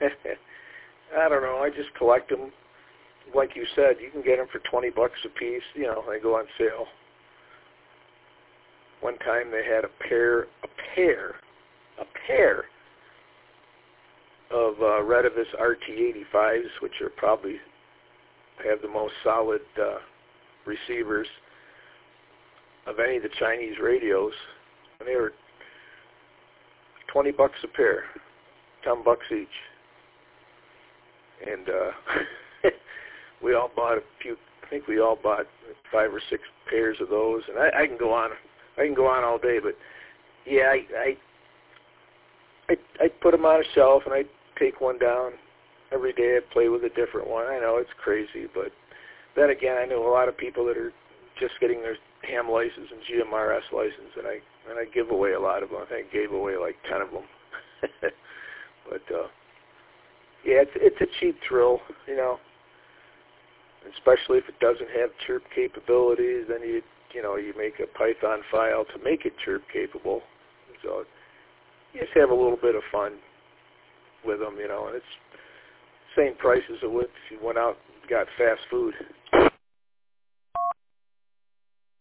I don't know. I just collect them. Like you said, you can get them for $20 a piece. You know, they go on sale. One time they had a pair of Retevis RT85s, which are probably have the most solid receivers of any of the Chinese radios, and they were $20 a pair, $10 each, and we all bought a few. I think we all bought 5 or 6 pairs of those, and I can go on. I can go on all day, but yeah, I put them on a shelf and I take one down every day. I play with a different one. I know it's crazy, but then again, I know a lot of people that are just getting their ham license and GMRS license, and I give away a lot of them. I think I gave away like 10 of them. But yeah, it's a cheap thrill, you know. Especially if it doesn't have chirp capabilities, then you make a Python file to make it chirp capable. So you just have a little bit of fun with them, you know, and it's the same price as it would if you went out and got fast food.